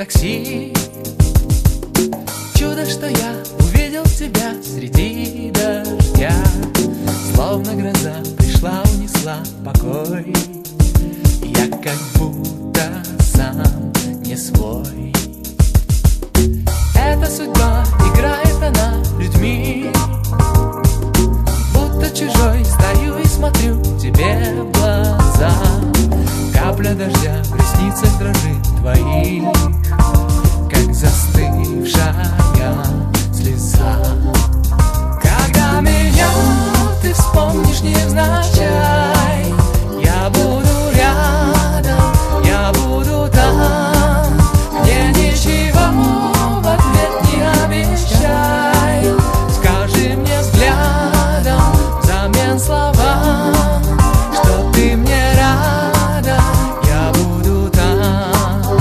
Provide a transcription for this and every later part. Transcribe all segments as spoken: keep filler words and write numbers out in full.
такси. Чудо, что я увидел тебя среди дождя. Словно гроза пришла, унесла покой. Я как будто сам не свой. Эта судьба, играет она людьми. Будто чужой стою и смотрю тебе в глаза. Капля дождя в ресницах дрожит твоих, как застывшая слеза. Когда меня ты вспомнишь невзначай, я буду рядом, я буду там. Мне ничего в ответ не обещай. Скажи мне взглядом взамен словам, что ты мне рада, я буду там.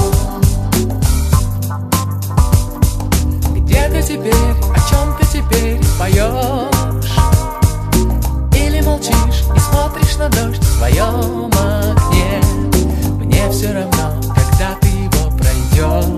Где ты теперь, о чем ты теперь поешь? Или молчишь и смотришь на дождь в своем окне? Мне все равно, когда ты его пройдешь.